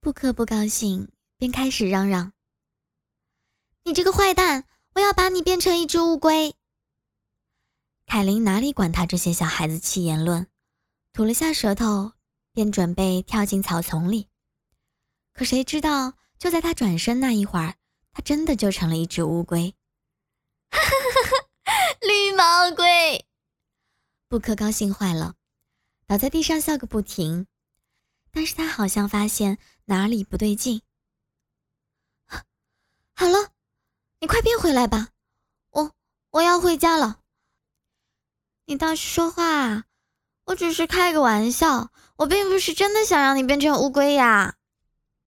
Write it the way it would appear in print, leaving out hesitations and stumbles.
布克不高兴，便开始嚷嚷：你这个坏蛋，我要把你变成一只乌龟。凯琳哪里管他这些小孩子气言论，吐了下舌头，便准备跳进草丛里。可谁知道，就在他转身那一会儿，他真的就成了一只乌龟。绿毛龟！布克高兴坏了，倒在地上笑个不停。但是他好像发现哪里不对劲。好了，你快变回来吧，我要回家了。你倒是说话啊，我只是开个玩笑，我并不是真的想让你变成乌龟呀。